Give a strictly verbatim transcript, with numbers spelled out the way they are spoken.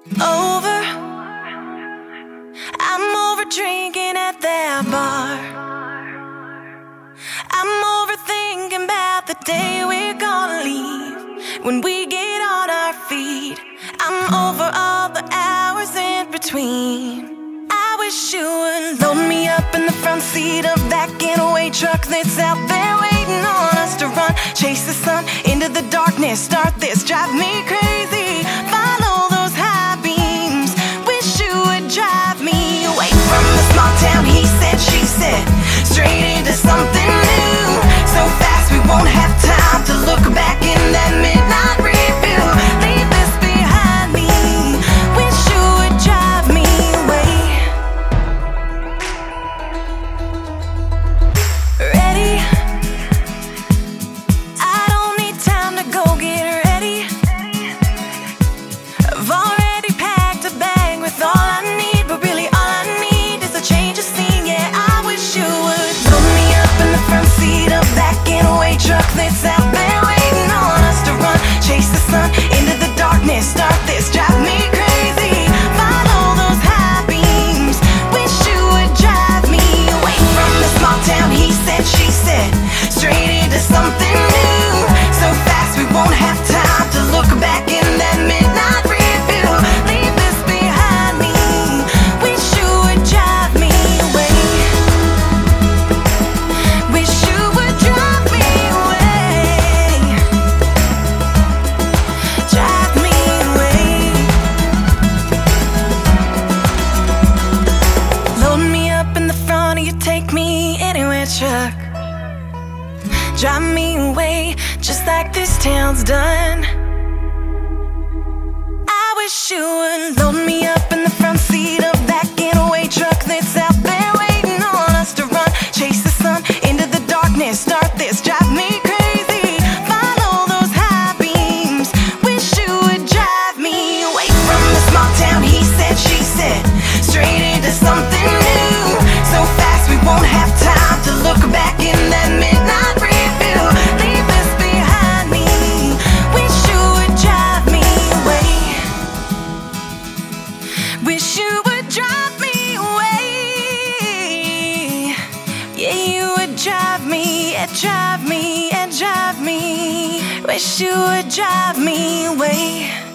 Over, I'm over drinking at that bar. I'm overthinking about the day we're gonna leave. When we get on our feet, I'm over all the hours in between. I wish you would load me up in the front seat of that getaway truck that's out there waiting on us to run. Chase the sun into the darkness, start this, drive me crazy. Follow those high beams, wish you would drive me away from the small town, he said, she said, straight into something new. So fast we won't have time to look back in that midnight review. Leave this behind me, wish you would drive me away. Ready? I don't need time to go get ready. I've already packed a bag with all I need, but really all I need is a change of scene. Yeah, I wish you would load me up in the front seat of that getaway truck that's out there waiting on us to run. Chase the sun into the darkness, start this, drive me crazy. Follow those high beams, wish you would drive me away from the small town, he said, she said, straight into something new. So fast we won't have time to look back in that midnight review. Leave this behind me, wish you would drive me away. Wish you would drive me away. Drive me away. Load me up in the front of your take me anywhere truck. Drive me away, just like this town's done. I wish you would load me up in the front seat of that getaway truck that's out there waiting on us to run. Chase the sun into the darkness, start this, drive me crazy. Follow those high beams, wish you would drive me away from the small town, he said, she said, straight into something new. So fast we won't have time to look back in that midnight review. Leave this behind me, wish you would drive me away. Wish you would drive me away. Yeah, you would drive me, yeah, drive me, yeah, drive me. Wish you would drive me away.